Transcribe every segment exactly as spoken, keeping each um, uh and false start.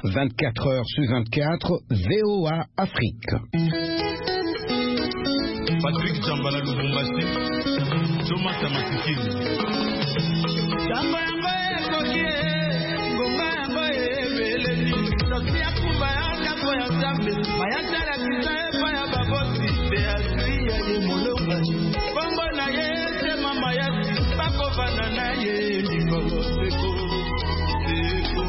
vingt-quatre heures sur vingt-quatre, V O A Afrique. Patrick Chambala Lubumbashi, Thomas Tamasikini. Chamba yango ekokie, ngoma yango ebeleni. Toki ya kumba ya kambo ya zambe, mayata la kisa epa ya babosi, de asiri ya ye molongaji. Bongo na ye se mama yasi, bako banana ye likolo seko, seko.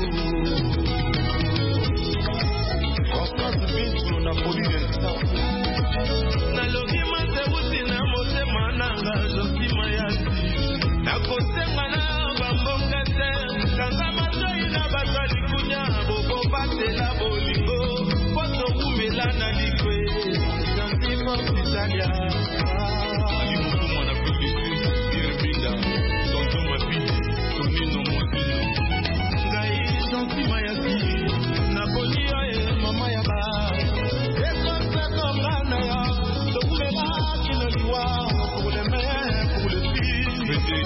Oscar Bintu na Bolivia. Nalogi mateusi na motema nanga Josima yasi. Nakosenga na bambonga te, kanga matoi na batali kunya, bobo batela bolingo, poto kumela na likwe, Jantimo Italia. Alimuku mwana publici, Irbinda, Tonton Mapidi, Tonino Mozino. Ngai Josima yasi, Napoli oe mama ya ba. Eko seko ngana ya, tokumela kino liwa, pour les mères, pour les filles.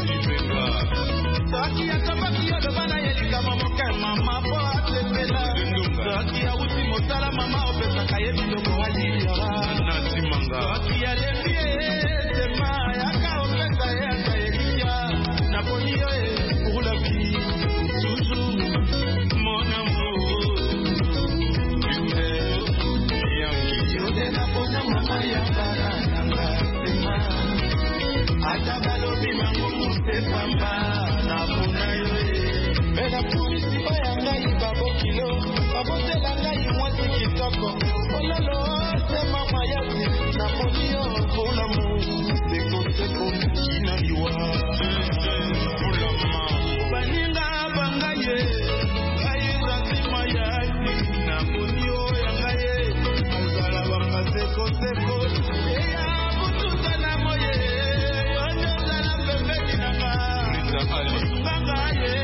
Saki ya tabaki ya dobana yelika mama kai mama po atekela. Saki ya uti mosala mama opesa kaye biloko hali yara. Nati manga. Saki ya lembie sema ya ka opesa ya kayelia. Napoli yo e pour la vie. Toujours mon amour. Yode na pona mama ya bara nanga sema. Atabalobi mango muste pamba. Mela polisi bayanga ibabo kilo, abotela ngai mwasi kitoko. Ololo se mama yasi, na polio pour l'amour, seko seko kina liwa. Baninga bangaye, aiza sima yasi, na polio yangaye, azala banga seko seko. Eya butuka na moye, yone zala pepe kinanga. Bangaye.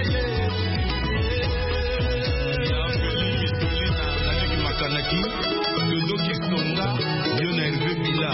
Kanaki, Dodo Kisonga, Yona Hervé Bila.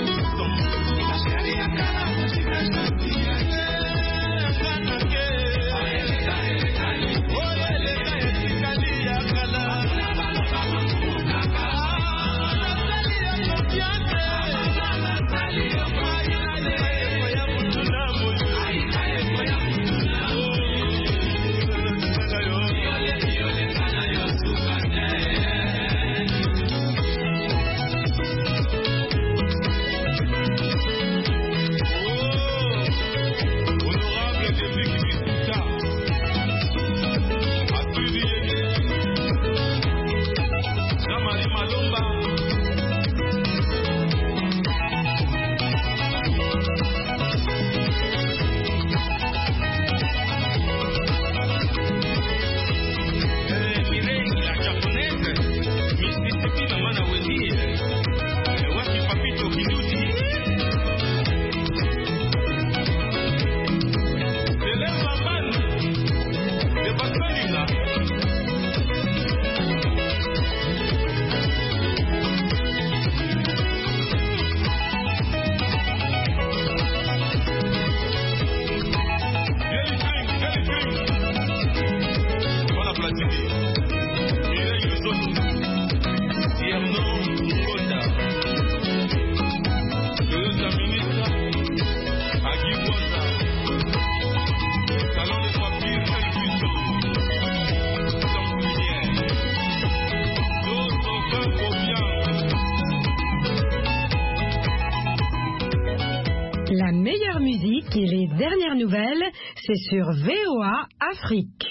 La meilleure musique et les dernières nouvelles, c'est sur V O A Afrique.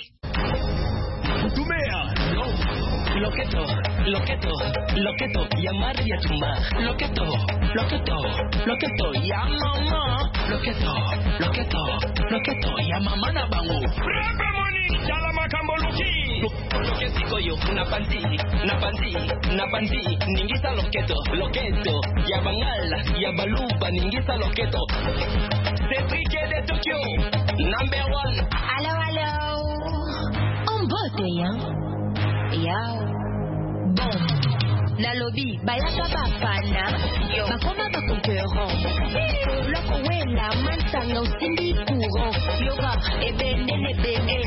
Loqueto, loqueto, loqueto, ya Maria Tumba. Loqueto, loqueto, loqueto, ya mama. Loqueto, loqueto, loqueto, ya mama na bango. Rebe moni, chala makambo luki. Loqueto koyo, na panti, na panti, na panti. Ningisa loqueto, loqueto, ya bangala, ya baluba, ningisa loqueto. C'est Briquet de Tokyo, number one. Allo, allo. En botte, hein. Yao. Bon. Nalobi, bayaka bafana. Bakoma bakonkurant. Loko wela, mansanga usimbi